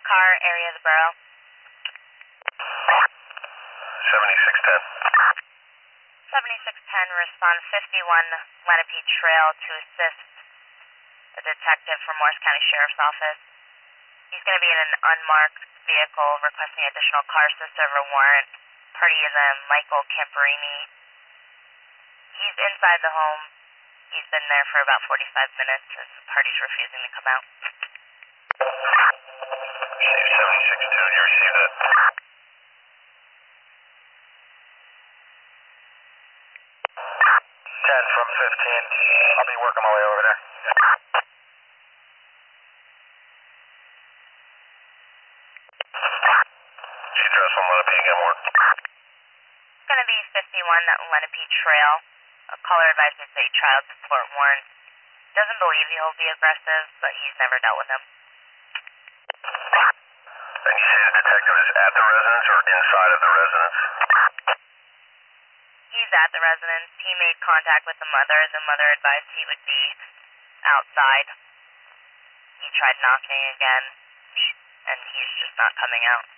car, area of the borough. 7610. 7610, respond 51 Lenape Trail to assist a detective from Morris County Sheriff's Office. He's going to be in an unmarked vehicle requesting additional cars to serve a warrant. Party is a Michael Camperini. He's inside the home. He's been there for about 45 minutes as the party's refusing to come out. Receive 7610, you received that? 10 from 15. I'll be working my way over there. Address on Lenape again, Warren. It's going to be 51 Lenape Trail. A caller advised me to say child support warrant. Doesn't believe he'll be aggressive, but he's never dealt with him. And you say the detective is at the residence or inside of the residence? He's at the residence. He made contact with the mother. The mother advised he would be outside. He tried knocking again, and he's just not coming out.